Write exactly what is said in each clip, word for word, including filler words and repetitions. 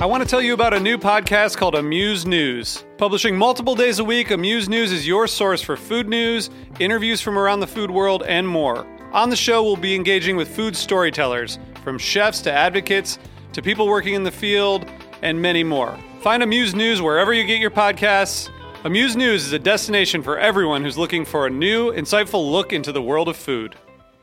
I want to tell you about a new podcast called Amuse News. Publishing multiple days a week, Amuse News is your source for food news, interviews from around the food world, and more. On the show, we'll be engaging with food storytellers, from chefs to advocates to people working in the field, and many more. Find Amuse News wherever you get your podcasts. Amuse News is a destination for everyone who's looking for a new, insightful look into the world of food.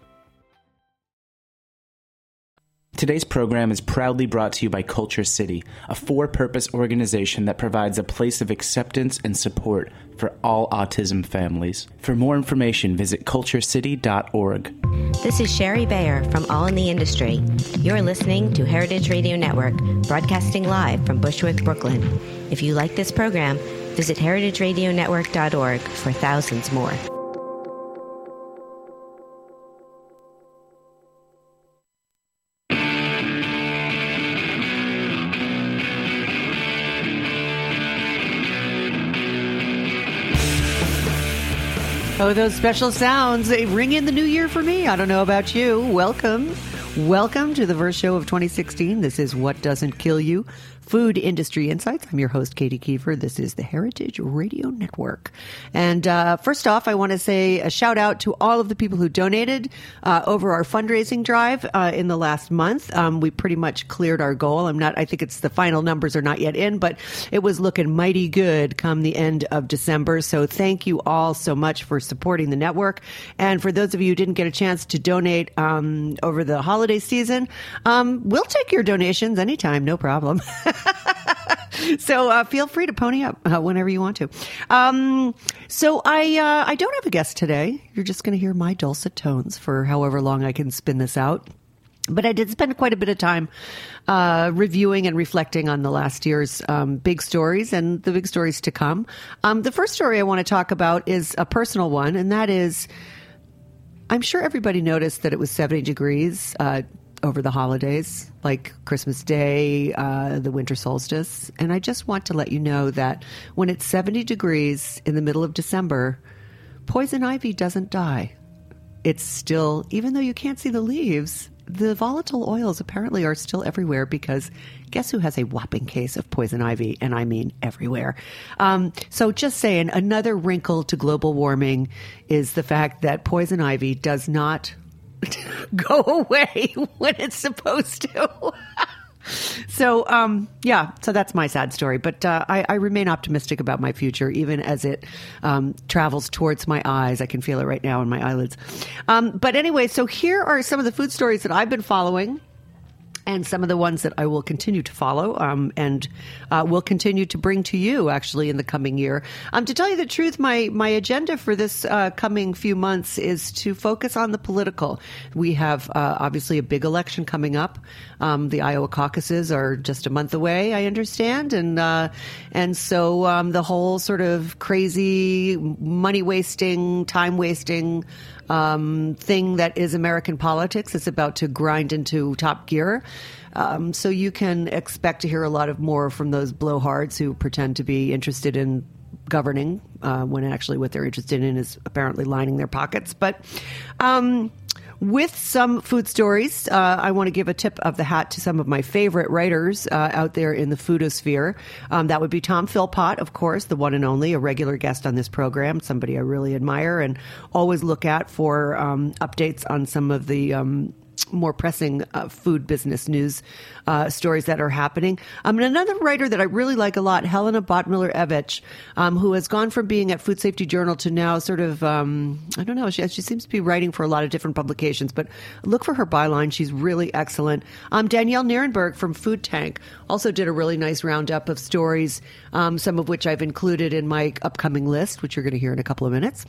Today's program is proudly brought to you by Culture City, a for-purpose organization that provides a place of acceptance and support for all autism families. For more information, visit culture city dot org. This is Sherry Bayer from All in the Industry. You're listening to Heritage Radio Network, broadcasting live from Bushwick, Brooklyn. If you like this program, visit heritage radio network dot org for thousands more. Oh, those special sounds, they ring in the new year for me. I don't know about you. Welcome. Welcome to the first show of twenty sixteen. This is What Doesn't Kill You, Food Industry Insights. I'm your host, Katie Kiefer. This is the Heritage Radio Network. And uh, first off, I want to say a shout out to all of the people who donated uh, over our fundraising drive uh, in the last month. Um, we pretty much cleared our goal. I'm not, I think it's the final numbers are not yet in, but it was looking mighty good come the end of December. So thank you all so much for supporting the network. And for those of you who didn't get a chance to donate um, over the holiday season, um, we'll take your donations anytime, no problem. So uh, feel free to pony up uh, whenever you want to. Um, so I uh, I don't have a guest today. You're just going to hear my dulcet tones for however long I can spin this out. But I did spend quite a bit of time uh, reviewing and reflecting on the last year's um, big stories and the big stories to come. Um, the first story I want to talk about is a personal one, and that is, I'm sure everybody noticed that it was seventy degrees uh over the holidays, like Christmas Day, uh, the winter solstice. And I just want to let you know that when it's seventy degrees in the middle of December, poison ivy doesn't die. It's still, even though you can't see the leaves, the volatile oils apparently are still everywhere because guess who has a whopping case of poison ivy? And I mean everywhere. Um, so just saying, another wrinkle to global warming is the fact that poison ivy does not go away when it's supposed to. So, um, yeah, so that's my sad story. But uh, I, I remain optimistic about my future, even as it um, travels towards my eyes. I can feel it right now in my eyelids. Um, but anyway, so here are some of the food stories that I've been following, and some of the ones that I will continue to follow um, and uh, will continue to bring to you, actually, in the coming year. Um, to tell you the truth, my, my agenda for this uh, coming few months is to focus on the political. We have, uh, obviously, a big election coming up. Um, the Iowa caucuses are just a month away, I understand. And uh, and so um, the whole sort of crazy, money-wasting, time-wasting Um, thing that is American politics is about to grind into top gear. Um, so you can expect to hear a lot of more from those blowhards who pretend to be interested in governing uh, when actually what they're interested in is apparently lining their pockets. But um, with some food stories, uh, I want to give a tip of the hat to some of my favorite writers uh, out there in the foodosphere. Um, that would be Tom Philpott, of course, the one and only, a regular guest on this program, somebody I really admire and always look at for um, updates on some of the um, more pressing uh, food business news uh, stories that are happening. Um, and another writer that I really like a lot, Helena Bottmiller-Evich, um, who has gone from being at Food Safety Journal to now sort of, um, I don't know, she, she seems to be writing for a lot of different publications, but look for her byline. She's really excellent. Um, Danielle Nierenberg from Food Tank also did a really nice roundup of stories, um, some of which I've included in my upcoming list, which you're going to hear in a couple of minutes.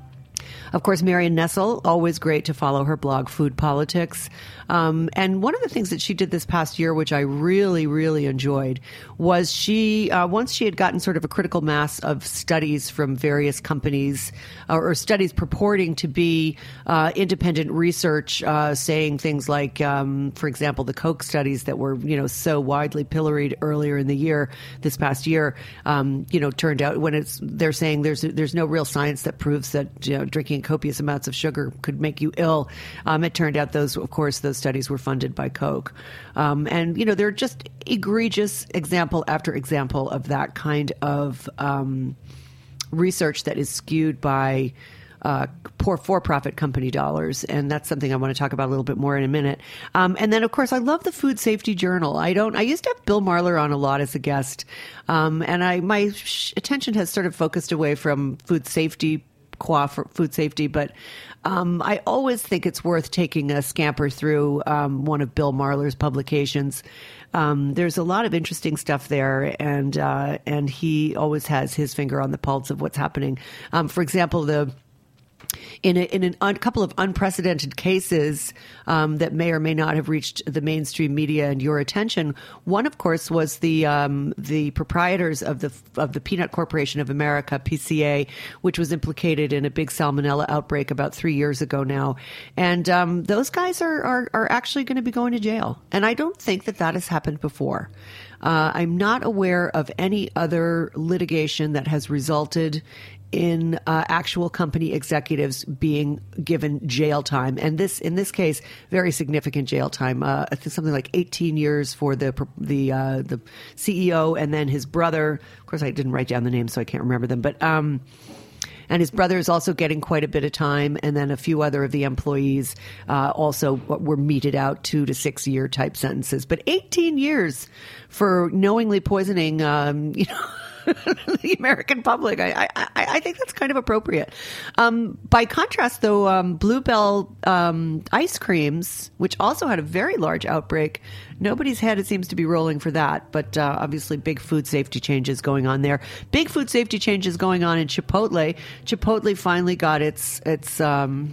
Of course, Marion Nessel, always great to follow her blog, Food Politics. Um, and one of the things that she did this past year, which I really, really enjoyed, was she, uh, once she had gotten sort of a critical mass of studies from various companies, uh, or studies purporting to be uh, independent research, uh, saying things like, um, for example, the Koch studies that were, you know, so widely pilloried earlier in the year, this past year, um, you know, turned out when it's, they're saying there's there's no real science that proves that, you know, drinking taking copious amounts of sugar could make you ill. Um, it turned out those, of course, those studies were funded by Coke. Um, and, you know, they're just egregious example after example of that kind of um, research that is skewed by Uh, poor for-profit company dollars, and that's something I want to talk about a little bit more in a minute. Um, and then, of course, I love the Food Safety Journal. I don't. I used to have Bill Marler on a lot as a guest, um, and I my sh- attention has sort of focused away from food safety, qua for food safety, but um, I always think it's worth taking a scamper through um, one of Bill Marler's publications. Um, there's a lot of interesting stuff there, and uh, and he always has his finger on the pulse of what's happening. Um, for example, the In a, in a un, couple of unprecedented cases um, that may or may not have reached the mainstream media and your attention, one, of course, was the um, the proprietors of the of the Peanut Corporation of America, P C A, which was implicated in a big salmonella outbreak about three years ago now, and um, those guys are are, are actually going to be going to jail, and I don't think that that has happened before. Uh, I'm not aware of any other litigation that has resulted in uh, actual company executives being given jail time, and this, in this case, very significant jail time. Uh, I think something like eighteen years for the the uh, the C E O, and then his brother. Of course, I didn't write down the names, so I can't remember them. But um, and his brother is also getting quite a bit of time, and then a few other of the employees uh, also were meted out two to six year type sentences. But eighteen years for knowingly poisoning, um, you know. the American public. I, I I think that's kind of appropriate. Um, by contrast, though, um, Bluebell um, ice creams, which also had a very large outbreak, nobody's head, it seems to be rolling for that. But uh, obviously, big food safety changes going on there. Big food safety changes going on in Chipotle. Chipotle finally got its its. Um,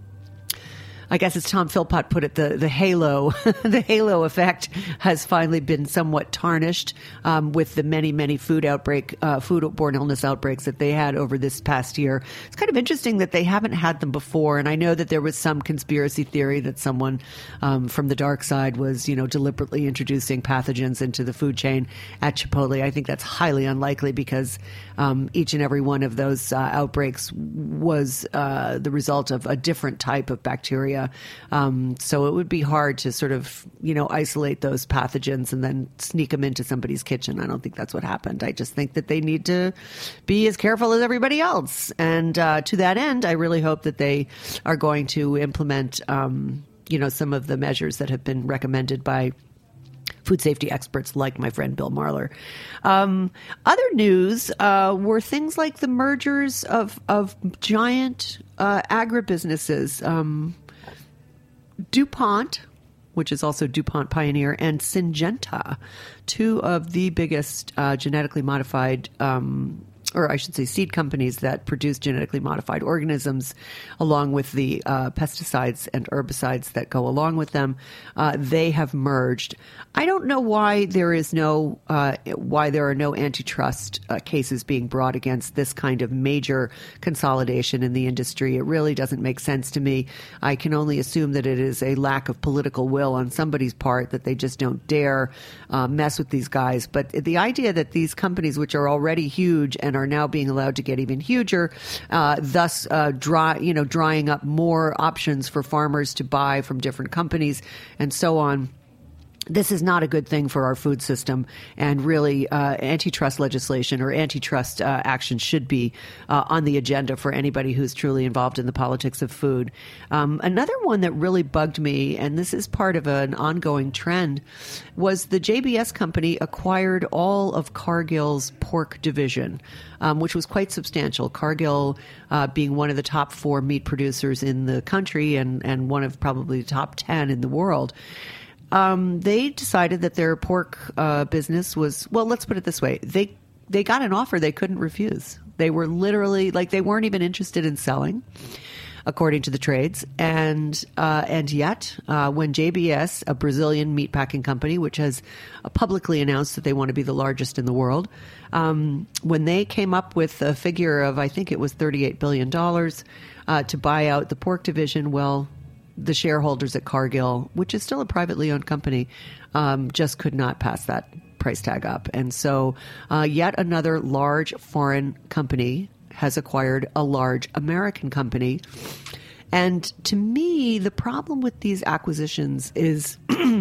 I guess as Tom Philpott put it, the, the halo, the halo effect has finally been somewhat tarnished um, with the many, many food outbreak, uh, foodborne illness outbreaks that they had over this past year. It's kind of interesting that they haven't had them before, and I know that there was some conspiracy theory that someone um, from the dark side was, you know, deliberately introducing pathogens into the food chain at Chipotle. I think that's highly unlikely because um, each and every one of those uh, outbreaks was uh, the result of a different type of bacteria. Um, so it would be hard to sort of, you know, isolate those pathogens and then sneak them into somebody's kitchen. I don't think that's what happened. I just think that they need to be as careful as everybody else. And uh, to that end, I really hope that they are going to implement, um, you know, some of the measures that have been recommended by food safety experts like my friend Bill Marler. Um, other news uh, were things like the mergers of, of giant uh, agribusinesses. Um, DuPont, which is also DuPont Pioneer, and Syngenta, two of the biggest uh, genetically modified um or I should say seed companies that produce genetically modified organisms, along with the uh, pesticides and herbicides that go along with them. Uh, they have merged. I don't know why there is no, uh, why there are no antitrust uh, cases being brought against this kind of major consolidation in the industry. It really doesn't make sense to me. I can only assume that it is a lack of political will on somebody's part, that they just don't dare uh, mess with these guys. But the idea that these companies, which are already huge and are now being allowed to get even huger, uh, thus uh, dry, you know, drying up more options for farmers to buy from different companies and so on. This is not a good thing for our food system, and really uh, antitrust legislation or antitrust uh, action should be uh, on the agenda for anybody who's truly involved in the politics of food. Um, another one that really bugged me, and this is part of an ongoing trend, was the J B S company acquired all of Cargill's pork division, um, which was quite substantial. Cargill uh, being one of the top four meat producers in the country and, and one of probably the top ten in the world. Um, they decided that their pork uh, business was, well, let's put it this way. They they got an offer they couldn't refuse. They were literally, like, they weren't even interested in selling, according to the trades. And uh, and yet, uh, when J B S, a Brazilian meatpacking company, which has uh, publicly announced that they want to be the largest in the world, um, when they came up with a figure of, I think it was thirty-eight billion dollars uh, to buy out the pork division, well, the shareholders at Cargill, which is still a privately owned company, um, just could not pass that price tag up. And so uh, yet another large foreign company has acquired a large American company. And to me, the problem with these acquisitions is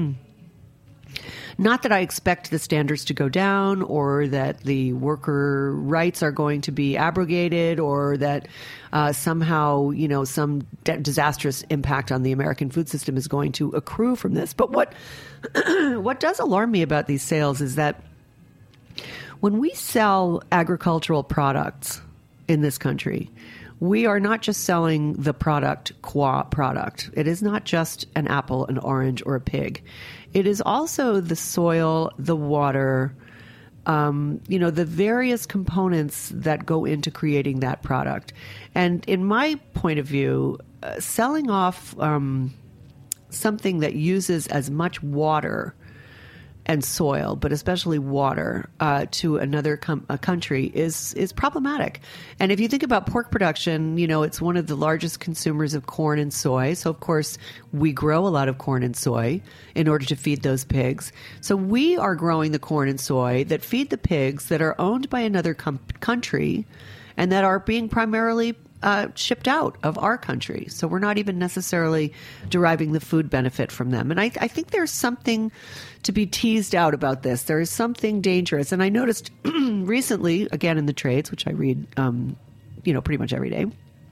not that I expect the standards to go down or that the worker rights are going to be abrogated or that uh, somehow, you know, some de- disastrous impact on the American food system is going to accrue from this. But what what does alarm me about these sales is that when we sell agricultural products in this country, we are not just selling the product qua product. It is not just an apple, an orange, or a pig. It is also the soil, the water, um, you know, the various components that go into creating that product. And in my point of view, uh, selling off um, something that uses as much water and soil, but especially water, uh, to another com- a country is is problematic. And if you think about pork production, you know, it's one of the largest consumers of corn and soy. So, of course, we grow a lot of corn and soy in order to feed those pigs. So we are growing the corn and soy that feed the pigs that are owned by another com- country and that are being primarily Uh, shipped out of our country. So we're not even necessarily deriving the food benefit from them. And I, I think there's something to be teased out about this. There is something dangerous. And I noticed recently, again in the trades, which I read, um, you know, pretty much every day,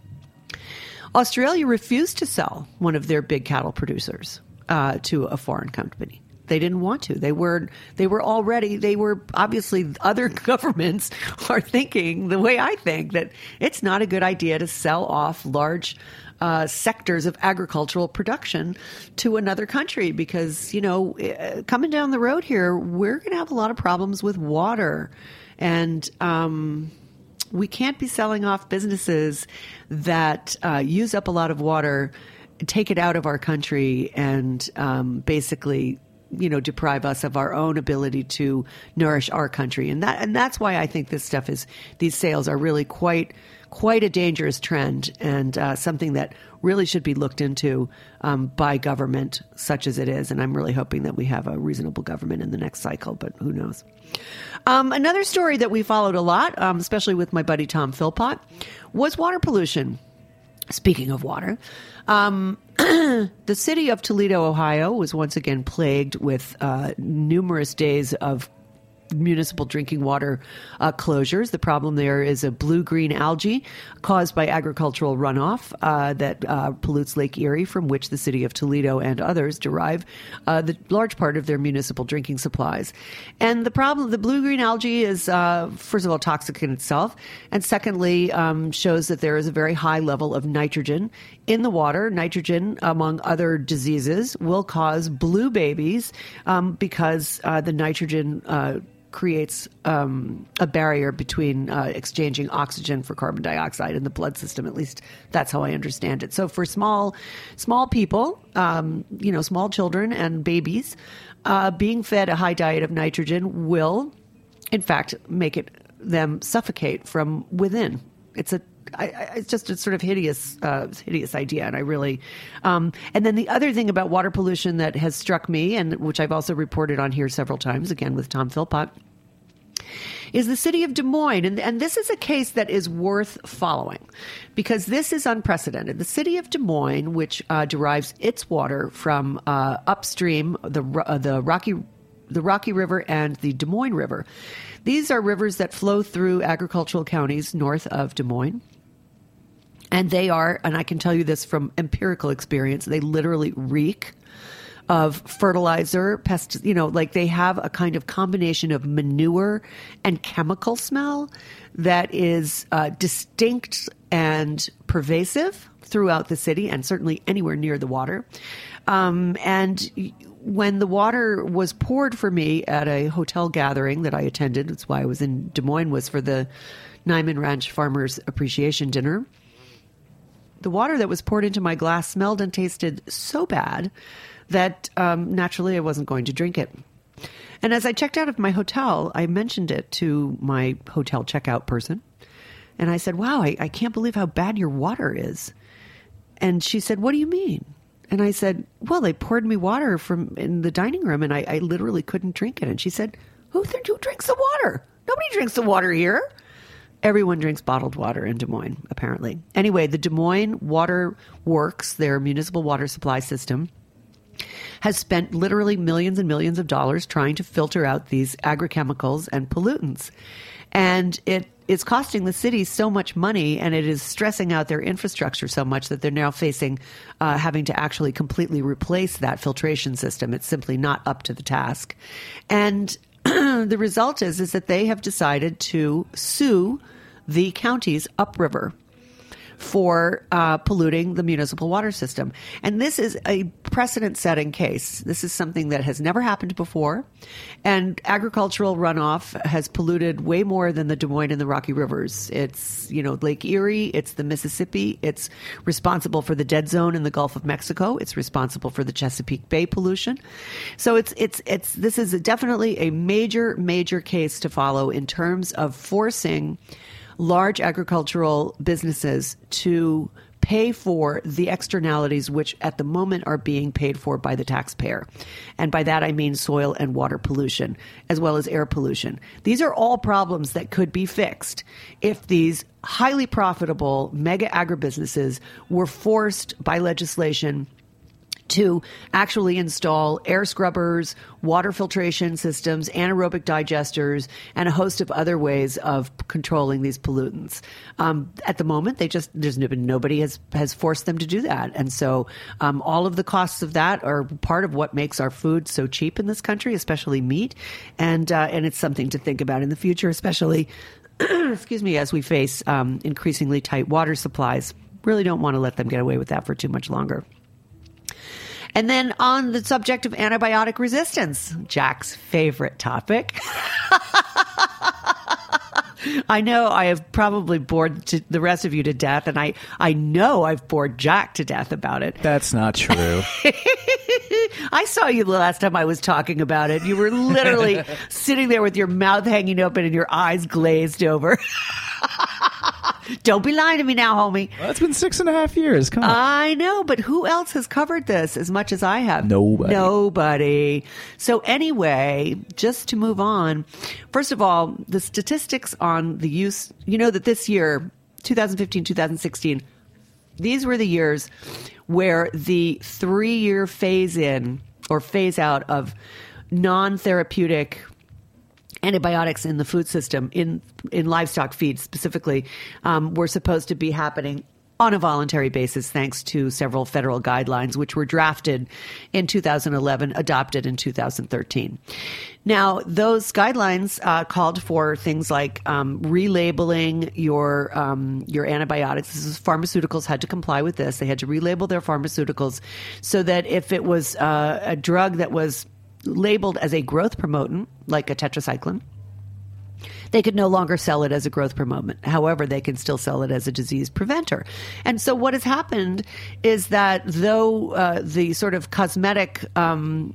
Australia refused to sell one of their big cattle producers uh, to a foreign company. They didn't want to. They were they were already, they were obviously, other governments are thinking the way I think, that it's not a good idea to sell off large uh, sectors of agricultural production to another country because, you know, coming down the road here, we're going to have a lot of problems with water. And um, we can't be selling off businesses that uh, use up a lot of water, take it out of our country, and um, basically, you know, deprive us of our own ability to nourish our country. And that, and that's why I think this stuff is, these sales are really quite, quite a dangerous trend and uh, something that really should be looked into um, by government such as it is. And I'm really hoping that we have a reasonable government in the next cycle, but who knows? Um, another story that we followed a lot, um, especially with my buddy Tom Philpott, was water pollution. Speaking of water, um, the city of Toledo, Ohio, was once again plagued with uh, numerous days of municipal drinking water uh, closures. The problem there is a blue-green algae caused by agricultural runoff uh, that uh, pollutes Lake Erie, from which the city of Toledo and others derive uh, the large part of their municipal drinking supplies. And the problem, the blue-green algae is, uh, first of all, toxic in itself, and secondly, um, shows that there is a very high level of nitrogen in the water. Nitrogen, among other diseases, will cause blue babies um, because uh, the nitrogen uh, creates um, a barrier between uh, exchanging oxygen for carbon dioxide in the blood system. At least that's how I understand it. So for small, small people, um, you know, small children and babies, uh, being fed a high diet of nitrogen will, in fact, make it them suffocate from within. It's a I, I, it's just a sort of hideous, uh, hideous idea, and I really. Um, and then the other thing about water pollution that has struck me, and which I've also reported on here several times, again with Tom Philpott, is the city of Des Moines, and, and this is a case that is worth following because this is unprecedented. The city of Des Moines, which uh, derives its water from uh, upstream the uh, the Rocky. the Rocky River and the Des Moines River. These are rivers that flow through agricultural counties north of Des Moines. And they are, and I can tell you this from empirical experience, they literally reek of fertilizer, pest, you know, like they have a kind of combination of manure and chemical smell that is uh, distinct and pervasive throughout the city and certainly anywhere near the water. Um, and when the water was poured for me at a hotel gathering that I attended, that's why I was in Des Moines, was for the Nyman Ranch Farmers Appreciation Dinner. The water that was poured into my glass smelled and tasted so bad that um, naturally I wasn't going to drink it. And as I checked out of my hotel, I mentioned it to my hotel checkout person. And I said, wow, I, I can't believe how bad your water is. And she said, what do you mean? And I said, well, they poured me water from in the dining room and I, I literally couldn't drink it. And she said, who, th- who drinks the water? Nobody drinks the water here. Everyone drinks bottled water in Des Moines, apparently. Anyway, the Des Moines Water Works, their municipal water supply system, has spent literally millions and millions of dollars trying to filter out these agrochemicals and pollutants. And it is costing the city so much money, and it is stressing out their infrastructure so much that they're now facing uh, having to actually completely replace that filtration system. It's simply not up to the task. And the result is, is that they have decided to sue the counties upriver for uh, polluting the municipal water system. And this is a precedent-setting case. This is something that has never happened before. And agricultural runoff has polluted way more than the Des Moines and the Rocky Rivers. It's, you know, Lake Erie, it's the Mississippi, it's responsible for the dead zone in the Gulf of Mexico, it's responsible for the Chesapeake Bay pollution. So it's, it's, it's, this is definitely a major, major case to follow in terms of forcing large agricultural businesses to pay for the externalities which at the moment are being paid for by the taxpayer. And by that I mean soil and water pollution, as well as air pollution. These are all problems that could be fixed if these highly profitable mega agribusinesses were forced by legislation to actually install air scrubbers, water filtration systems, anaerobic digesters, and a host of other ways of controlling these pollutants. Um, at the moment, they just there's been nobody has has forced them to do that, and so um, all of the costs of that are part of what makes our food so cheap in this country, especially meat, and uh, and it's something to think about in the future, especially excuse me, as we face um, increasingly tight water supplies. Really don't want to let them get away with that for too much longer. And then on the subject of antibiotic resistance, Jack's favorite topic. I know I have probably bored to the rest of you to death, and I, I know I've bored Jack to death about it. That's not true. I saw you the last time I was talking about it. You were literally sitting there with your mouth hanging open and your eyes glazed over. Don't be lying to me now, homie. Well, it's been six and a half years. Come on. I know, but who else has covered this as much as I have? Nobody. Nobody. So anyway, just to move on, first of all, the statistics on the use, you know that this year, twenty fifteen, twenty sixteen, these were the years where the three-year phase-in or phase-out of non-therapeutic antibiotics in the food system, in in livestock feed specifically, um, were supposed to be happening on a voluntary basis, thanks to several federal guidelines, which were drafted in two thousand eleven, adopted in two thousand thirteen. Now, those guidelines uh, called for things like um, relabeling your um, your antibiotics. This is, pharmaceuticals had to comply with this. They had to relabel their pharmaceuticals so that if it was uh, a drug that was labeled as a growth promotant, like a tetracycline, they could no longer sell it as a growth promotant. However, they can still sell it as a disease preventer. And so what has happened is that though uh, the sort of cosmetic um,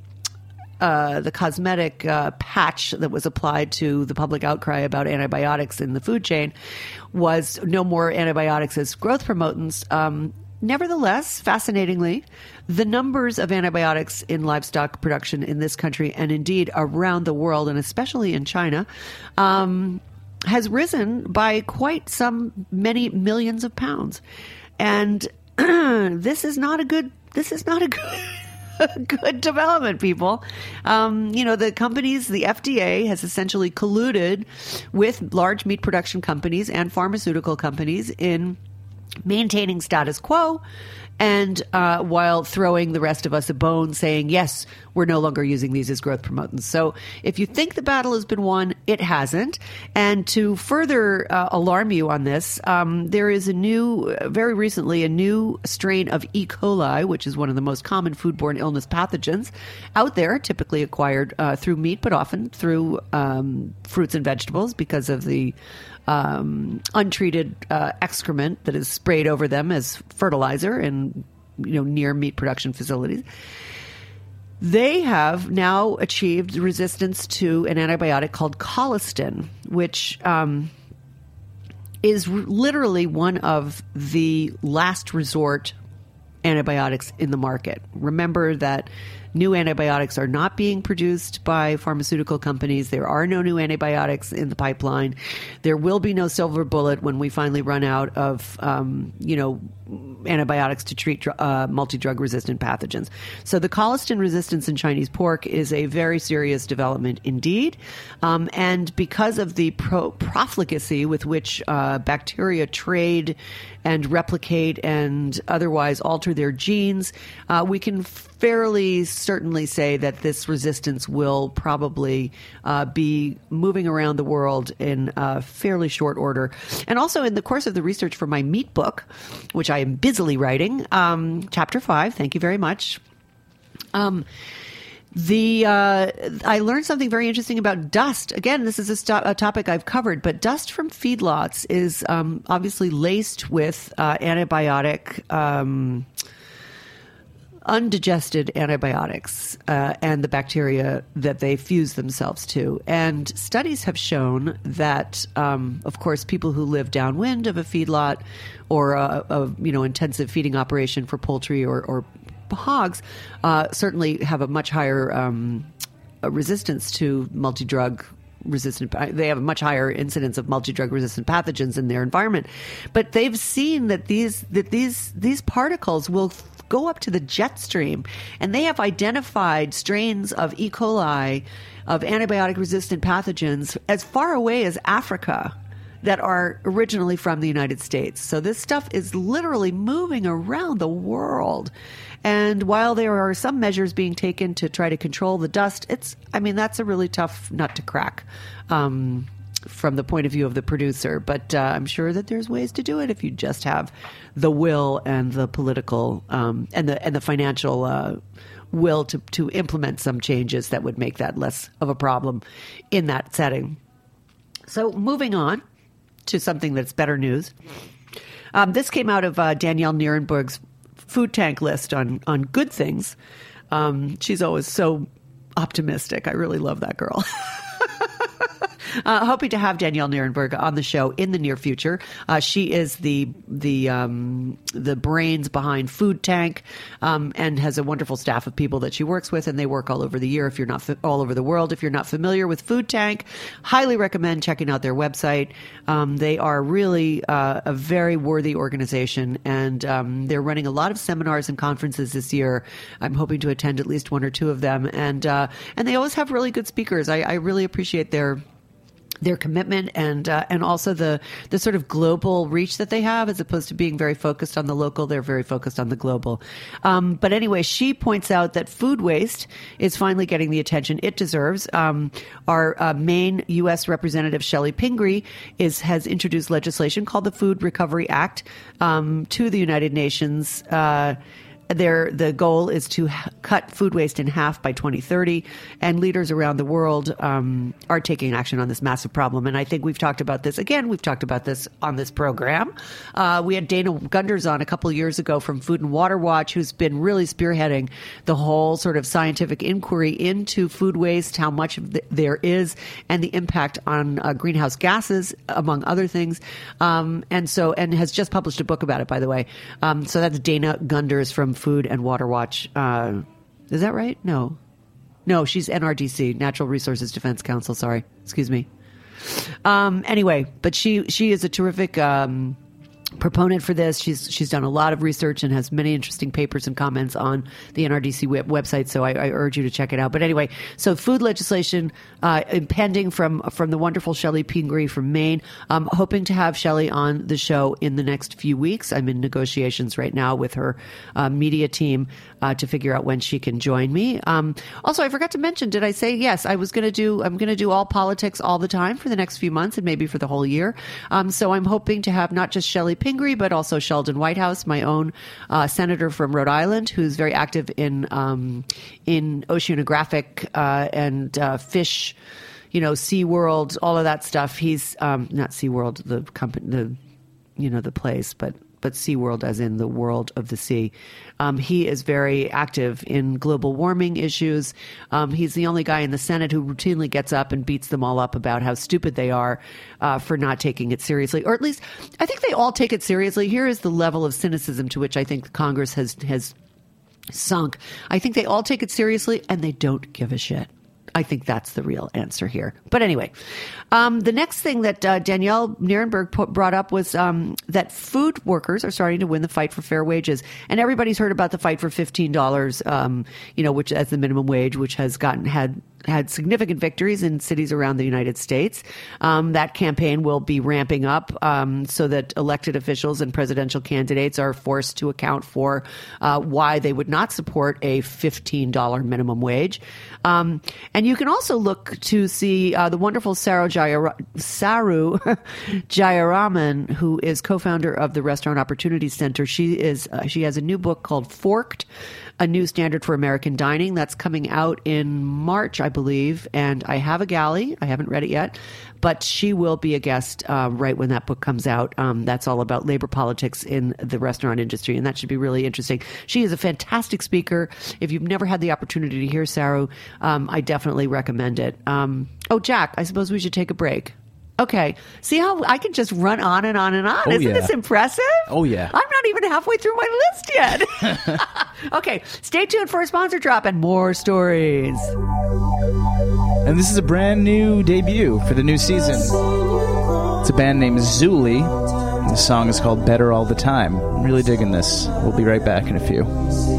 uh, the cosmetic uh, patch that was applied to the public outcry about antibiotics in the food chain was no more antibiotics as growth promotants, um, nevertheless, fascinatingly, the numbers of antibiotics in livestock production in this country and indeed around the world, and especially in China, um, has risen by quite some many millions of pounds. And this is not a good, this is not a good, a good development, people. Um, you know, the companies, the F D A has essentially colluded with large meat production companies and pharmaceutical companies in maintaining status quo, and uh, while throwing the rest of us a bone saying, yes, we're no longer using these as growth promotants. So if you think the battle has been won, it hasn't. And to further uh, alarm you on this, um, there is a new, very recently, a new strain of E. coli, which is one of the most common foodborne illness pathogens out there, typically acquired uh, through meat, but often through um, fruits and vegetables because of the Um, untreated uh, excrement that is sprayed over them as fertilizer in, you know, near meat production facilities. They have now achieved resistance to an antibiotic called colistin, which um, is r- literally one of the last resort antibiotics in the market. Remember that New antibiotics are not being produced by pharmaceutical companies. There are no new antibiotics in the pipeline. There will be no silver bullet when we finally run out of, um, you know, antibiotics to treat uh, multi-drug resistant pathogens. So the colistin resistance in Chinese pork is a very serious development indeed. Um, and because of the pro- profligacy with which uh, bacteria trade and replicate and otherwise alter their genes, uh, we can fairly certainly say that this resistance will probably uh, be moving around the world in uh, fairly short order. And also in the course of the research for my meat book, which I am busily writing, um, chapter five, thank you very much. Um, The uh, I learned something very interesting about dust. Again, this is a, st- a topic I've covered, but dust from feedlots is um, obviously laced with uh, antibiotic, um, undigested antibiotics uh, and the bacteria that they fuse themselves to. And studies have shown that, um, of course, people who live downwind of a feedlot or a, a you know intensive feeding operation for poultry or, or hogs uh, certainly have a much higher um, a resistance to multi-drug resistant. They have a much higher incidence of multi-drug resistant pathogens in their environment. But they've seen that these that these these particles will go up to the jet stream, and they have identified strains of E. coli, of antibiotic resistant pathogens as far away as Africa that are originally from the United States. So this stuff is literally moving around the world. And while there are some measures being taken to try to control the dust, it's, I mean, that's a really tough nut to crack um, from the point of view of the producer. But uh, I'm sure that there's ways to do it if you just have the will and the political um, and the and the financial uh, will to, to implement some changes that would make that less of a problem in that setting. So moving on to something that's better news. Um, this came out of uh, Danielle Nierenberg's food tank list on, on good things. Um, she's always so optimistic. I really love that girl. Uh, hoping to have Danielle Nierenberg on the show in the near future. Uh, she is the the um, the brains behind Food Tank, um, and has a wonderful staff of people that she works with, and they work all over the year. If you're not fa- all over the world, if you're not familiar with Food Tank, highly recommend checking out their website. Um, they are really uh, a very worthy organization, and um, they're running a lot of seminars and conferences this year. I'm hoping to attend at least one or two of them, and uh, and they always have really good speakers. I, I really appreciate their. their commitment and uh, and also the the sort of global reach that they have, as opposed to being very focused on the local. They're very focused on the global. Um, but anyway, she points out that food waste is finally getting the attention it deserves. Um, our uh, main U S representative, Shelley Pingree, is has introduced legislation called the Food Recovery Act um, to the United Nations. Uh, Their, the goal is to h- cut food waste in half by twenty thirty, and leaders around the world um, are taking action on this massive problem. And I think we've talked about this. Again, we've talked about this on this program. Uh, we had Dana Gunders on a couple of years ago from Food and Water Watch, who's been really spearheading the whole sort of scientific inquiry into food waste, how much of the, there is, and the impact on uh, greenhouse gases, among other things. Um, and so, and has just published a book about it, by the way. Um, so that's Dana Gunders from Food and Water Watch. Uh, is that right? No. No, she's N R D C, Natural Resources Defense Council. Sorry. Excuse me. Um, anyway, but she, she is a terrific um, proponent for this. She's she's done a lot of research and has many interesting papers and comments on the N R D C web, website, so I, I urge you to check it out. But anyway, so food legislation uh, impending from from the wonderful Shelley Pingree from Maine. I'm hoping to have Shelley on the show in the next few weeks. I'm in negotiations right now with her uh, media team uh, to figure out when she can join me. Um, also, I forgot to mention, did I say, yes, I was going to do, I'm going to do all politics all the time for the next few months and maybe for the whole year. Um, so I'm hoping to have not just Shelley Pingree, but also Sheldon Whitehouse, my own uh, senator from Rhode Island, who's very active in um, in oceanographic uh, and uh, fish, you know, SeaWorld, all of that stuff. He's um, not SeaWorld, the company, the you know, the place, but but SeaWorld as in the world of the sea. Um, he is very active in global warming issues. Um, he's the only guy in the Senate who routinely gets up and beats them all up about how stupid they are uh, for not taking it seriously. Or at least, I think they all take it seriously. Here is the level of cynicism to which I think Congress has has sunk. I think they all take it seriously and they don't give a shit. I think that's the real answer here. But anyway, um, the next thing that uh, Danielle Nierenberg put, brought up was um, that food workers are starting to win the fight for fair wages. And everybody's heard about the fight for fifteen dollars, um, you know, which as the minimum wage, which has gotten had had significant victories in cities around the United States. Um, that campaign will be ramping up um, so that elected officials and presidential candidates are forced to account for uh, why they would not support a fifteen dollars minimum wage. Um, and you can also look to see uh, the wonderful Saru, Jayara- Saru Jayaraman, who is co-founder of the Restaurant Opportunity Center. She is uh, she has a new book called Forked, a new standard for American dining, that's coming out in March, I believe. And I have a galley. I haven't read it yet, but she will be a guest uh, right when that book comes out. Um, that's all about labor politics in the restaurant industry, and that should be really interesting. She is a fantastic speaker. If you've never had the opportunity to hear Saru, um, I definitely recommend it. Um, oh, Jack, I suppose we should take a break. Okay. See how I can just run on and on and on? Oh, Isn't yeah. this impressive? Oh, yeah. I'm not even halfway through my list yet. Okay. Stay tuned for a sponsor drop and more stories. And this is a brand new debut for the new season. It's a band named Zuli. And the song is called Better All the Time. I'm really digging this. We'll be right back in a few.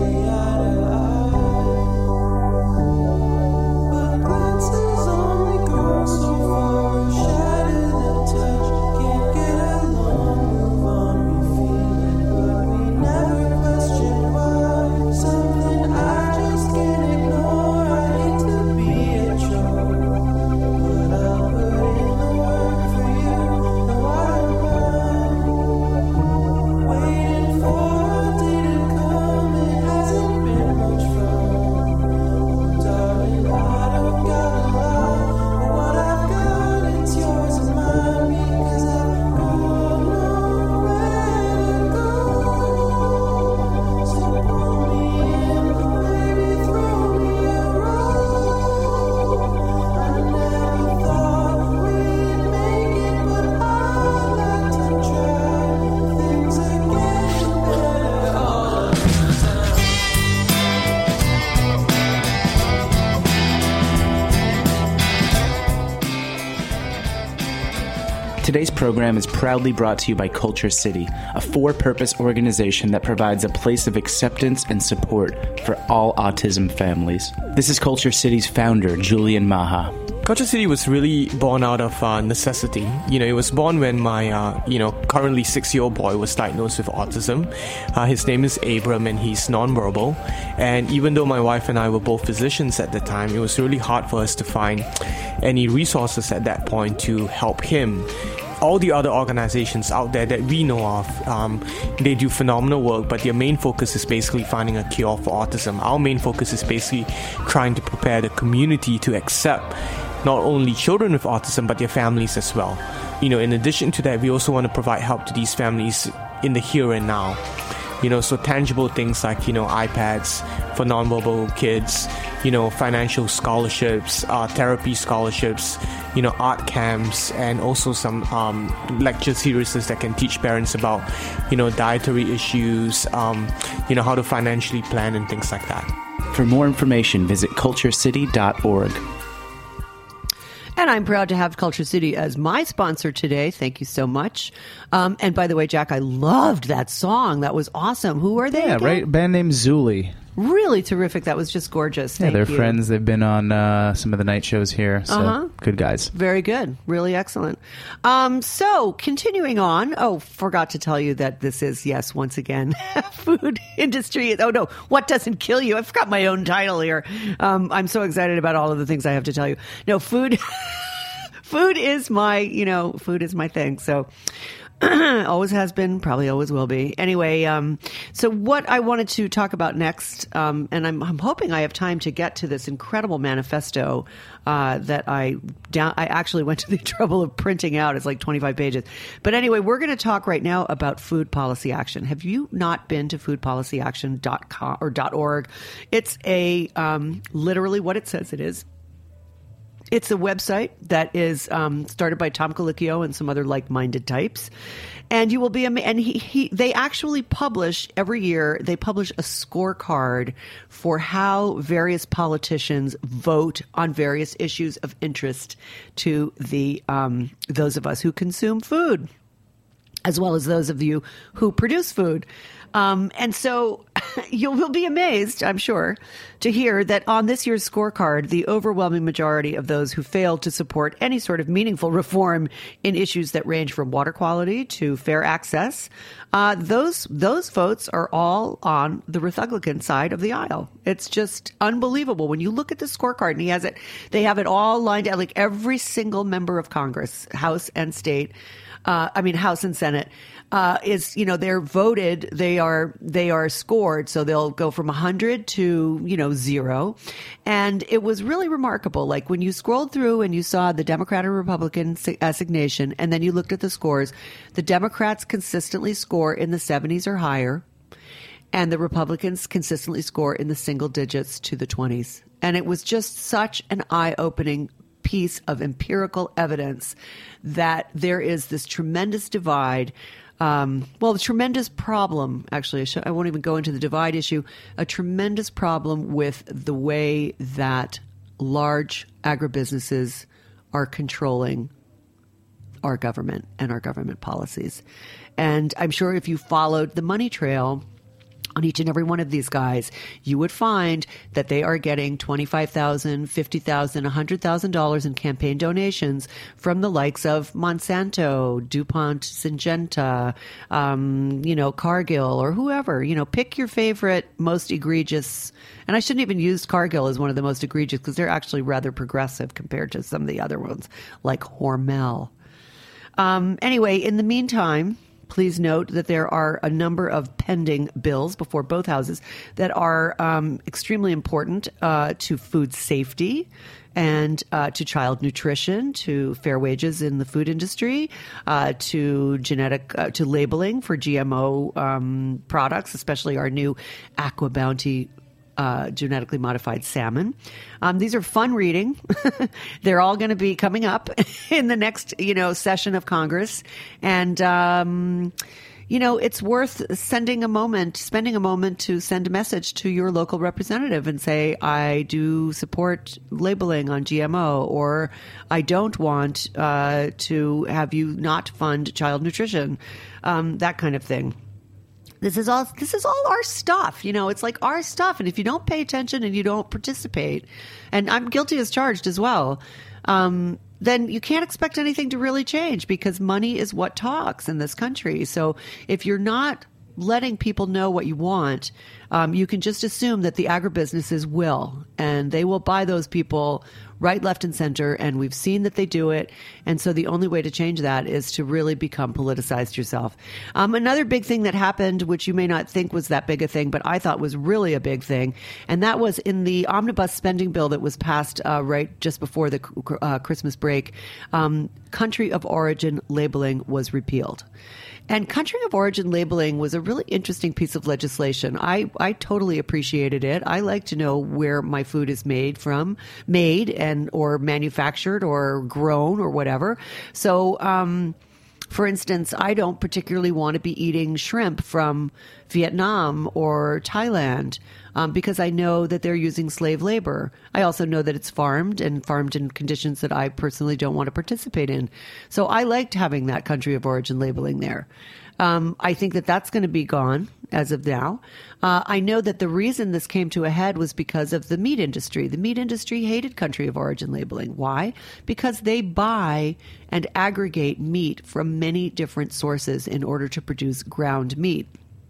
Today's program is proudly brought to you by Culture City, a for-purpose organization that provides a place of acceptance and support for all autism families. This is Culture City's founder, Julian Maha. Culture City was really born out of uh, necessity. You know, it was born when my, uh, you know, currently six-year-old boy was diagnosed with autism. Uh, his name is Abram, and he's nonverbal. And even though my wife and I were both physicians at the time, it was really hard for us to find any resources at that point to help him. All the other organizations out there that we know of, um, they do phenomenal work, but their main focus is basically finding a cure for autism. Our main focus is basically trying to prepare the community to accept not only children with autism, but their families as well. You know, in addition to that, we also want to provide help to these families in the here and now. You know, so tangible things like, you know, iPads for nonverbal kids, you know, financial scholarships, uh, therapy scholarships, you know, art camps, and also some um, lecture series that can teach parents about, you know, dietary issues, um, you know, how to financially plan and things like that. For more information, visit culture city dot org. And I'm proud to have Culture City as my sponsor today. Thank you so much. Um, and by the way, Jack, I loved that song. That was awesome. Who are they Yeah, again? right? Band named Zuli. Really terrific. That was just gorgeous. Yeah, Thank they're you. friends. They've been on uh, some of the night shows here. So Uh-huh. good guys. Very good. Really excellent. Um, so, continuing on. Oh, forgot to tell you that this is, yes, once again, food industry. Oh, no. What doesn't kill you? I forgot my own title here. Um, I'm so excited about all of the things I have to tell you. No, food. Food is my, you know, food is my thing. So, always has been, probably always will be. Anyway, um, so what I wanted to talk about next, um, and I'm, I'm hoping I have time to get to this incredible manifesto uh, that I down, I actually went to the trouble of printing out. It's like twenty-five pages. But anyway, we're going to talk right now about food policy action. Have you not been to food policy action dot com or .org? It's a um, literally what it says it is. It's a website that is um, started by Tom Colicchio and some other like-minded types. And you will be, ama- and he, he, they actually publish every year, they publish a scorecard for how various politicians vote on various issues of interest to the, um, those of us who consume food, as well as those of you who produce food. Um, and so you will be amazed, I'm sure, to hear that on this year's scorecard, the overwhelming majority of those who failed to support any sort of meaningful reform in issues that range from water quality to fair access, uh, those those votes are all on the Republican side of the aisle. It's just unbelievable. When you look at the scorecard, and he has it, they have it all lined out, like every single member of Congress, House and state, uh, I mean, House and Senate, Uh, is, you know, they're voted, they are, they are scored. So they'll go from one hundred to, you know, zero. And it was really remarkable. Like when you scrolled through and you saw the Democrat and Republican assignation, and then you looked at the scores, the Democrats consistently score in the seventies or higher, and the Republicans consistently score in the single digits to the twenties. And it was just such an eye-opening piece of empirical evidence that there is this tremendous divide. Um, well, the tremendous problem, actually, I, sh- I won't even go into the divide issue, a tremendous problem with the way that large agribusinesses are controlling our government and our government policies. And I'm sure if you followed the money trail on each and every one of these guys, you would find that they are getting twenty-five thousand dollars, fifty thousand dollars, one hundred thousand dollars in campaign donations from the likes of Monsanto, DuPont, Syngenta, um, you know, Cargill, or whoever. You know, pick your favorite, most egregious. And I shouldn't even use Cargill as one of the most egregious because they're actually rather progressive compared to some of the other ones, like Hormel. Um, anyway, in the meantime, please note that there are a number of pending bills before both houses that are um, extremely important uh, to food safety and uh, to child nutrition, to fair wages in the food industry, uh, to genetic, uh, to labeling for G M O um, products, especially our new Aqua Bounty Uh, genetically modified salmon. Um, these are fun reading. They're all going to be coming up in the next, you know, session of Congress. And, um, you know, it's worth sending a moment, spending a moment to send a message to your local representative and say, I do support labeling on G M O, or I don't want uh, to have you not fund child nutrition, um, that kind of thing. This is all, this is all our stuff. You know, it's like our stuff. And if you don't pay attention and you don't participate, and I'm guilty as charged as well, um, then you can't expect anything to really change because money is what talks in this country. So if you're not letting people know what you want, um, you can just assume that the agribusinesses will, and they will buy those people right, left, and center. And we've seen that they do it. And so the only way to change that is to really become politicized yourself. Um, another big thing that happened, which you may not think was that big a thing, but I thought was really a big thing, and that was in the omnibus spending bill that was passed uh, right just before the uh, Christmas break, um, country of origin labeling was repealed. And country of origin labeling was a really interesting piece of legislation. I, I totally appreciated it. I like to know where my food is made from, made and or manufactured or grown or whatever. So, um, for instance, I don't particularly want to be eating shrimp from Vietnam or Thailand um, because I know that they're using slave labor. I also know that it's farmed and farmed in conditions that I personally don't want to participate in. So I liked having that country of origin labeling there. Um, I think that that's going to be gone as of now. Uh, I know that the reason this came to a head was because of the meat industry. The meat industry hated country of origin labeling. Why? Because they buy and aggregate meat from many different sources in order to produce ground meat.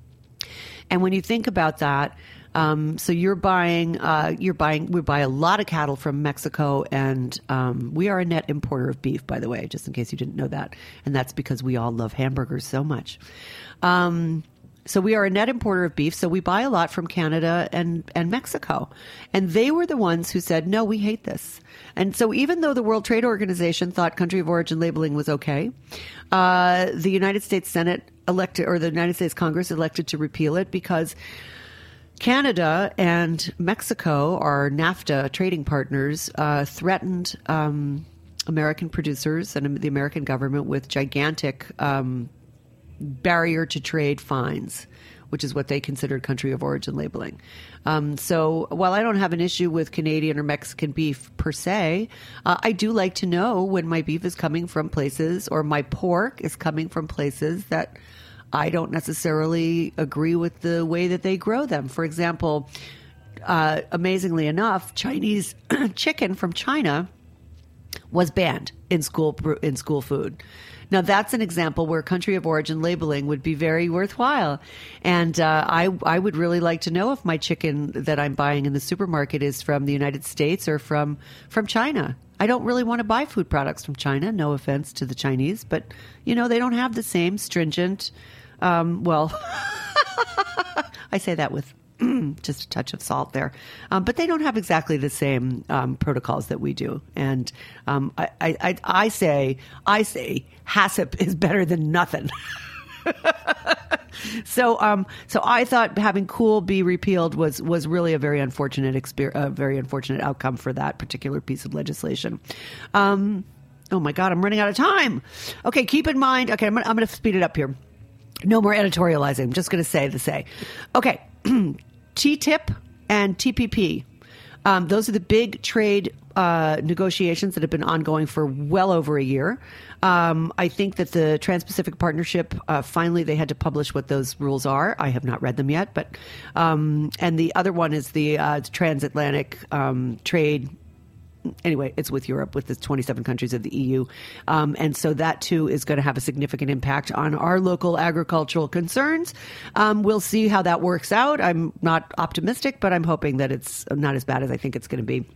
And when you think about that, um, so you're buying, uh, you're buying, we buy a lot of cattle from Mexico, and um, we are a net importer of beef, by the way, just in case you didn't know that. And that's because we all love hamburgers so much. Um, so we are a net importer of beef. So we buy a lot from Canada and, and Mexico. And they were the ones who said, no, we hate this. And so even though the World Trade Organization thought country of origin labeling was okay, uh, the United States Senate elected, or the United States Congress elected to repeal it because Canada and Mexico, our NAFTA trading partners, uh, threatened um, American producers and the American government with gigantic um, barrier to trade fines, which is what they considered country of origin labeling. Um, so while I don't have an issue with Canadian or Mexican beef per se, uh, I do like to know when my beef is coming from places, or my pork is coming from places that I don't necessarily agree with the way that they grow them. For example, uh, amazingly enough, Chinese chicken from China was banned in school in school food. Now, that's an example where country of origin labeling would be very worthwhile. And uh, I, I would really like to know if my chicken that I'm buying in the supermarket is from the United States or from, from China. I don't really want to buy food products from China. No offense to the Chinese, but, you know, they don't have the same stringent, um, well, I say that with just a touch of salt there. Um, but they don't have exactly the same um, protocols that we do. And um, I, I, I say, I say HACCP is better than nothing. so um, so I thought having Cool be repealed was, was really a very unfortunate exper- a very unfortunate outcome for that particular piece of legislation. Um, oh, my God, I'm running out of time. Okay, keep in mind. Okay, I'm going I'm to speed it up here. No more editorializing. I'm just going to say the say. Okay. T T I P and T P P. Um, those are the big trade uh, negotiations that have been ongoing for well over a year. Um, I think that the Trans-Pacific Partnership, uh, finally they had to publish what those rules are. I have not read them yet. but um, And the other one is the uh, Transatlantic um, Trade. Anyway, it's with Europe, with the twenty-seven countries of the E U. Um, and so that, too, is going to have a significant impact on our local agricultural concerns. Um, we'll see how that works out. I'm not optimistic, but I'm hoping that it's not as bad as I think it's going to be.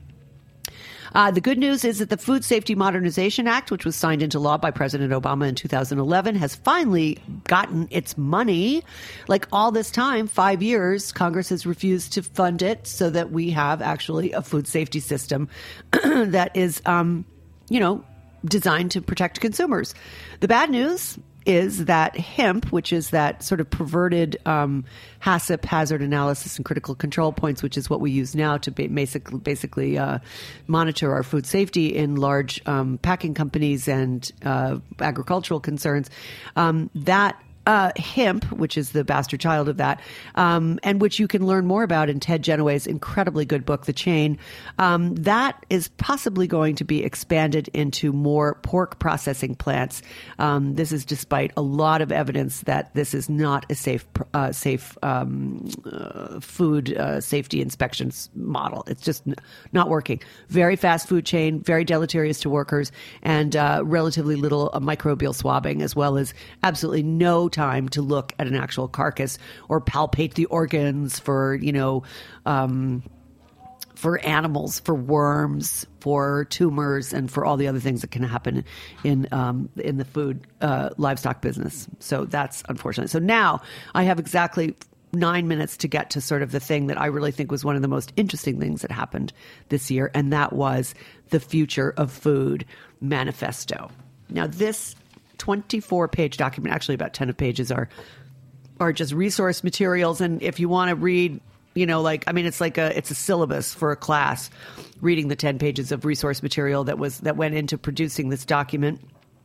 Uh, the good news is that the Food Safety Modernization Act, which was signed into law by President Obama in two thousand eleven, has finally gotten its money. Like all this time, five years, Congress has refused to fund it so that we have actually a food safety system that is, um, you know, designed to protect consumers. The bad news is that HIMP, which is that sort of perverted um, HACCP, hazard analysis and critical control points, which is what we use now to ba- basically, basically uh, monitor our food safety in large um, packing companies and uh, agricultural concerns, um, that Uh, HIMP, which is the bastard child of that, um, and which you can learn more about in Ted Genoway's incredibly good book, The Chain, um, that is possibly going to be expanded into more pork processing plants. Um, this is despite a lot of evidence that this is not a safe, uh, safe um, uh, food uh, safety inspections model. It's just n- not working. Very fast food chain, very deleterious to workers, and uh, relatively little uh, microbial swabbing, as well as absolutely no time to look at an actual carcass or palpate the organs for, you know, um, for animals, for worms, for tumors, and for all the other things that can happen in um, in the food uh, livestock business. So that's unfortunate. So now I have exactly nine minutes to get to sort of the thing that I really think was one of the most interesting things that happened this year, and that was the Future of Food Manifesto. Now, this twenty-four page document, actually about ten pages are are just resource materials. And if you want to read, you know, like, I mean, it's like a, it's a syllabus for a class, reading the ten pages of resource material that was, that went into producing this document.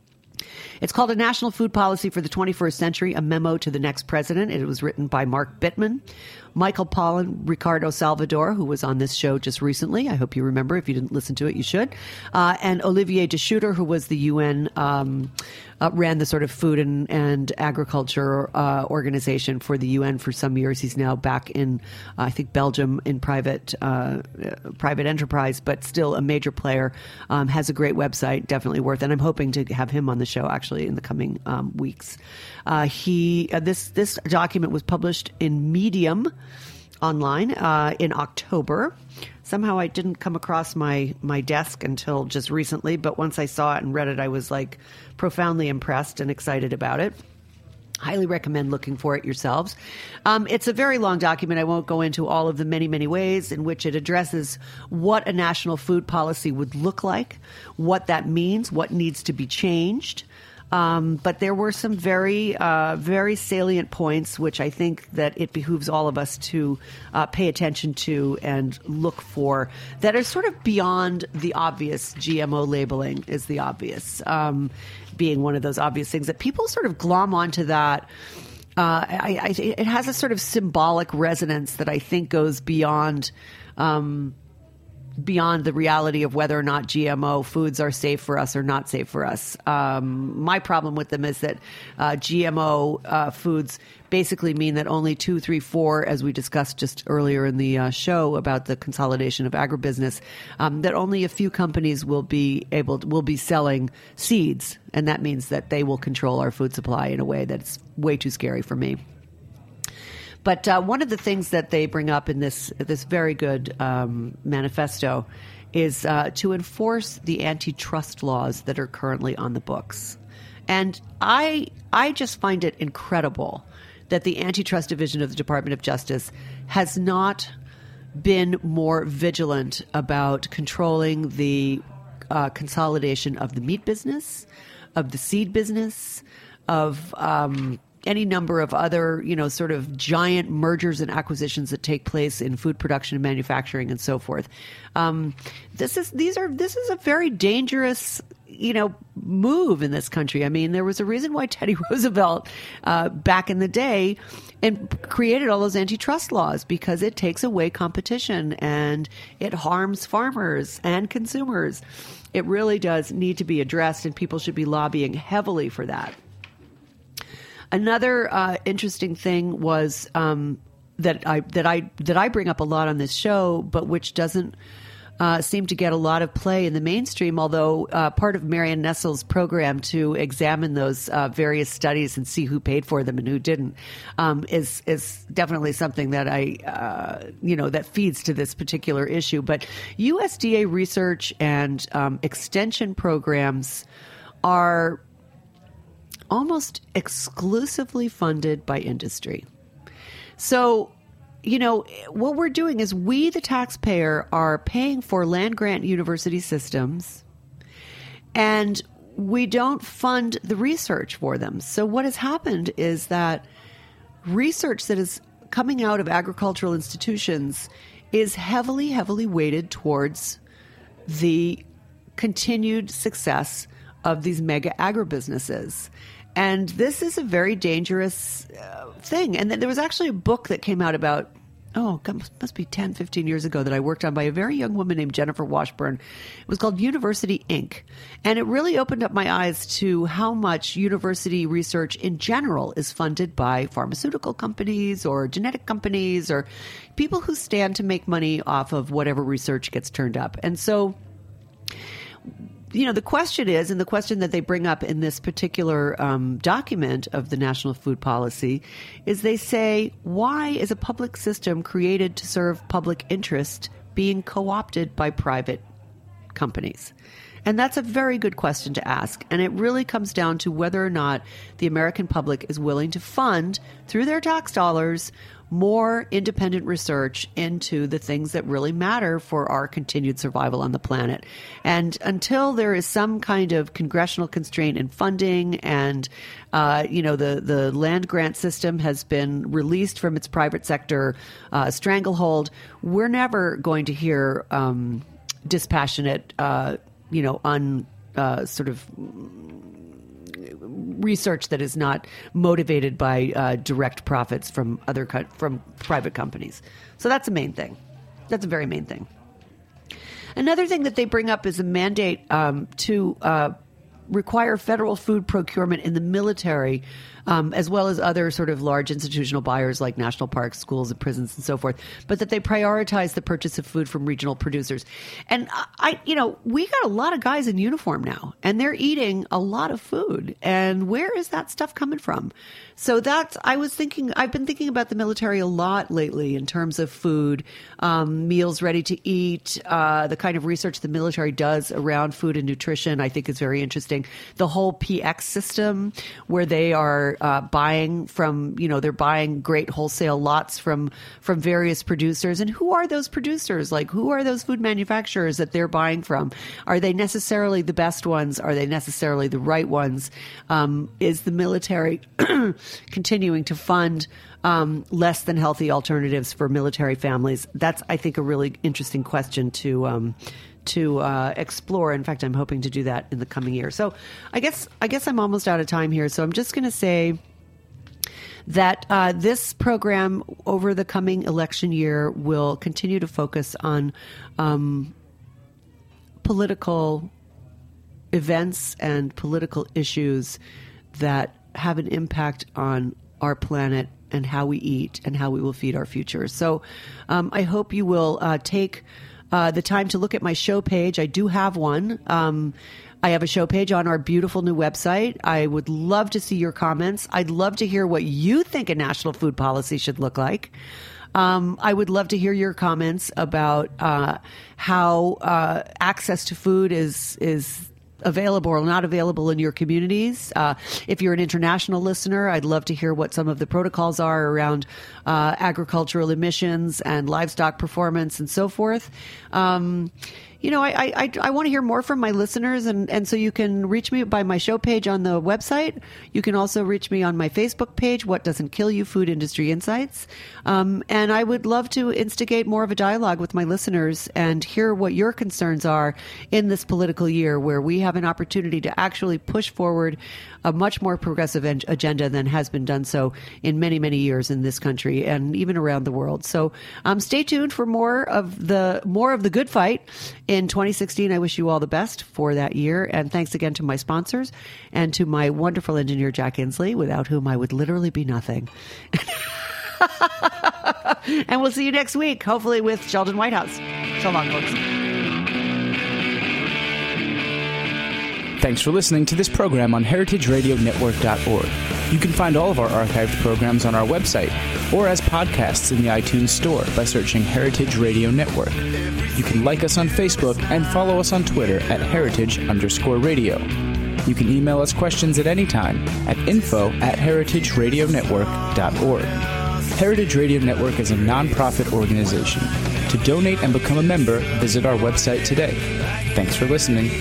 It's called A National Food Policy for the twenty-first Century, a Memo to the Next President. It was written by Mark Bittman, Michael Pollan, Ricardo Salvador, who was on this show just recently. I hope you remember. If you didn't listen to it, you should. Uh, and Olivier de Schutter, who was the U N, um, uh, ran the sort of food and, and agriculture uh, organization for the U N for some years. He's now back in, uh, I think, Belgium in private uh, private enterprise, but still a major player. Um, has a great website, definitely worth it. And I'm hoping to have him on the show, actually, in the coming um, weeks. Uh, he uh, this this document was published in Medium online uh, in October. Somehow I didn't come across my my desk until just recently, but once I saw it and read it, I was like profoundly impressed and excited about it. Highly recommend looking for it yourselves. Um, it's a very long document. I won't go into all of the many, many ways in which it addresses what a national food policy would look like, what that means, what needs to be changed. Um, but there were some very, uh, very salient points, which I think that it behooves all of us to uh, pay attention to and look for, that are sort of beyond the obvious. G M O labeling is the obvious, um, being one of those obvious things that people sort of glom onto that. Uh, I, I, it has a sort of symbolic resonance that I think goes beyond um, beyond the reality of whether or not G M O foods are safe for us or not safe for us. Um, my problem with them is that uh, G M O uh, foods basically mean that only two, three, four, as we discussed just earlier in the uh, show about the consolidation of agribusiness, um, that only a few companies will be able to, will be selling seeds, and that means that they will control our food supply in a way that's way too scary for me. But uh, one of the things that they bring up in this this very good um, manifesto is uh, to enforce the antitrust laws that are currently on the books. And I I just find it incredible that the Antitrust Division of the Department of Justice has not been more vigilant about controlling the uh, consolidation of the meat business, of the seed business, of um, any number of other, you know, sort of giant mergers and acquisitions that take place in food production and manufacturing and so forth. Um, this is these are this is a very dangerous, you know, move in this country. I mean, there was a reason why Teddy Roosevelt, uh, back in the day, and created all those antitrust laws, because it takes away competition and it harms farmers and consumers. It really does need to be addressed, and people should be lobbying heavily for that. Another uh, interesting thing was um, that I that I that I bring up a lot on this show, but which doesn't uh, seem to get a lot of play in the mainstream. Although uh, part of Marianne Nessel's program to examine those uh, various studies and see who paid for them and who didn't um, is is definitely something that I uh, you know that feeds to this particular issue. But U S D A research and um, extension programs are almost exclusively funded by industry. So, you know, what we're doing is we, the taxpayer, are paying for land-grant university systems, and we don't fund the research for them. So what has happened is that research that is coming out of agricultural institutions is heavily, heavily weighted towards the continued success of these mega agribusinesses. And this is a very dangerous uh, thing. And then there was actually a book that came out about, oh, it must be ten, fifteen years ago, that I worked on by a very young woman named Jennifer Washburn. It was called University Incorporated. And it really opened up my eyes to how much university research in general is funded by pharmaceutical companies or genetic companies or people who stand to make money off of whatever research gets turned up. And so, you know, the question is, and the question that they bring up in this particular um, document of the National Food Policy, is they say, why is a public system created to serve public interest being co-opted by private companies? And that's a very good question to ask. And it really comes down to whether or not the American public is willing to fund, through their tax dollars, more independent research into the things that really matter for our continued survival on the planet. And until there is some kind of congressional constraint in funding and, uh, you know, the, the land grant system has been released from its private sector uh, stranglehold, we're never going to hear um, dispassionate, uh, you know, un, uh, sort of research that is not motivated by uh, direct profits from other co- from private companies. So that's the main thing. That's a very main thing. Another thing that they bring up is a mandate um, to uh, require federal food procurement in the military, um, as well as other sort of large institutional buyers like national parks, schools, and prisons, and so forth, but that they prioritize the purchase of food from regional producers. And I, you know, we got a lot of guys in uniform now, and they're eating a lot of food. And where is that stuff coming from? So that's, I was thinking, I've been thinking about the military a lot lately in terms of food, um, meals ready to eat, uh, the kind of research the military does around food and nutrition, I think is very interesting. interesting. The whole P X system where they are uh, buying from, you know, they're buying great wholesale lots from from various producers. And who are those producers? Like, who are those food manufacturers that they're buying from? Are they necessarily the best ones? Are they necessarily the right ones? Um, is the military continuing to fund um, less than healthy alternatives for military families? That's, I think, a really interesting question to um, to uh, explore. In fact, I'm hoping to do that in the coming year. So I guess I guess I'm almost out of time here. So I'm just going to say that uh, this program over the coming election year will continue to focus on um, political events and political issues that have an impact on our planet and how we eat and how we will feed our future. So um, I hope you will uh, take uh, the time to look at my show page. I do have one. Um, I have a show page on our beautiful new website. I would love to see your comments. I'd love to hear what you think a national food policy should look like. Um, I would love to hear your comments about uh, how uh, access to food is is available or not available in your communities. Uh, if you're an international listener, I'd love to hear what some of the protocols are around uh, agricultural emissions and livestock performance and so forth. Um, you know, I, I, I want to hear more from my listeners, and, and so you can reach me by my show page on the website. You can also reach me on my Facebook page, What Doesn't Kill You, Food Industry Insights. Um, and I would love to instigate more of a dialogue with my listeners and hear what your concerns are in this political year where we have an opportunity to actually push forward a much more progressive en- agenda than has been done so in many, many years in this country and even around the world. So um, stay tuned for more of the more of the good fight in twenty sixteen. I wish you all the best for that year. And thanks again to my sponsors and to my wonderful engineer, Jack Inslee, without whom I would literally be nothing. And we'll see you next week, hopefully with Sheldon Whitehouse. So long, folks. Thanks for listening to this program on heritage radio network dot org. You can find all of our archived programs on our website or as podcasts in the iTunes Store by searching Heritage Radio Network. You can like us on Facebook and follow us on Twitter at heritage underscore radio. You can email us questions at any time at info at heritage radio network dot org. Heritage Radio Network is a nonprofit organization. To donate and become a member, visit our website today. Thanks for listening.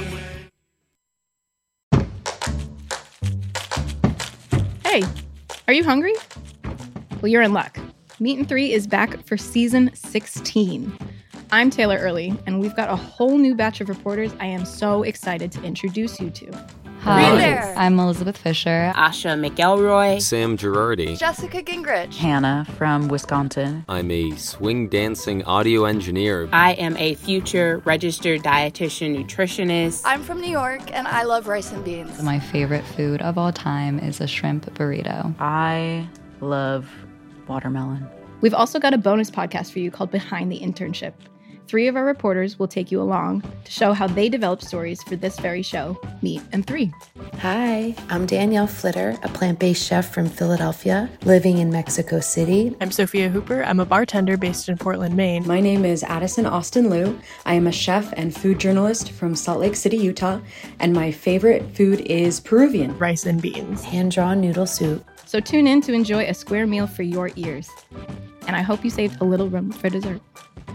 Hey, are you hungry? Well, you're in luck. Meat and Three is back for season sixteen. I'm Taylor Early, and we've got a whole new batch of reporters I am so excited to introduce you to. Hi, I'm Elizabeth Fisher. Asha McElroy. Sam Girardi. Jessica Gingrich. Hannah from Wisconsin. I'm a swing dancing audio engineer. I am a future registered dietitian nutritionist. I'm from New York, and I love rice and beans. My favorite food of all time is a shrimp burrito. I love watermelon. We've also got a bonus podcast for you called Behind the Internship. Three of our reporters will take you along to show how they develop stories for this very show, Meat and Three. Hi, I'm Danielle Flitter, a plant-based chef from Philadelphia, living in Mexico City. I'm Sophia Hooper. I'm a bartender based in Portland, Maine. My name is Addison Austin Liu. I am a chef and food journalist from Salt Lake City, Utah, and my favorite food is Peruvian. Rice and beans. Hand-drawn noodle soup. So tune in to enjoy a square meal for your ears. And I hope you saved a little room for dessert.